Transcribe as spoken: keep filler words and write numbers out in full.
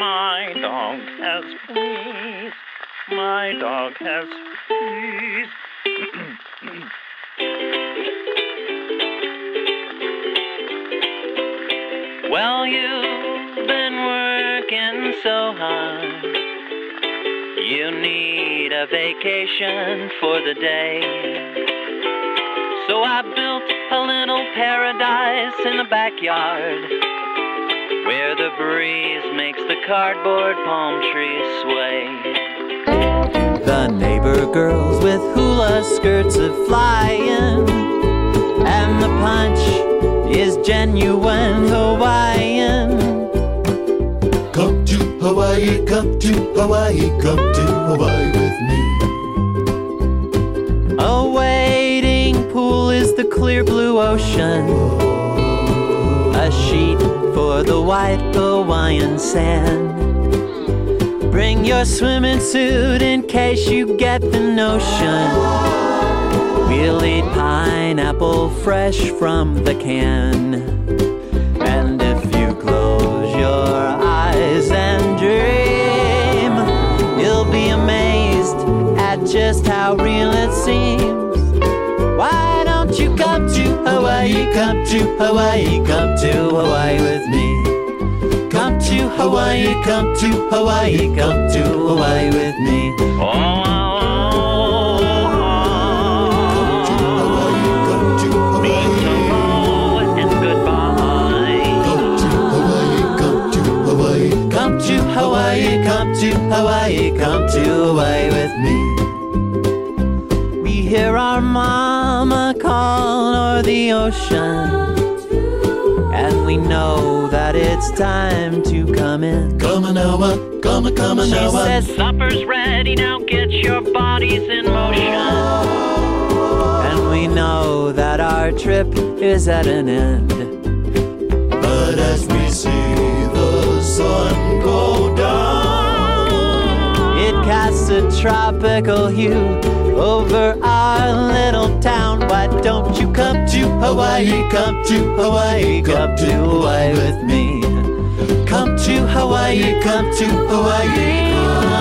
My dog has fleas. My dog has fleas. Well, you've been working so hard. You need a vacation for the day. So I built a little paradise in the backyard, where the breeze makes the cardboard palm trees sway. The neighbor girls with hula skirts are flying, and the punch is genuine Hawaiian. Come to Hawaii, come to Hawaii, come to Hawaii with me. A wading pool is the clear blue ocean, a sheet for the white Hawaiian sand. Bring your swimming suit in case you get the notion. We'll eat pineapple fresh from the can. And if you close your eyes and dream, you'll be amazed at just how real it seems. Why don't you come to Hawaii, come to Hawaii, come to Hawaii with me. Come to Hawaii, come to Hawaii, come to Hawaii with me. Oh, oh, Come to Hawaii, come to Hawaii, come to Hawaii with me. We hear our mama call o'er the ocean, and we know that it's time to come in. Come on, Noah, come on, come on, She Noah. says, supper's ready, now get your bodies in motion. and we know that our trip is at an end. But as we see the sun go down, It casts a tropical hue over our little town. Why don't you come to Hawaii, come to Hawaii, come to Hawaii with me. Come to Hawaii, come to Hawaii, come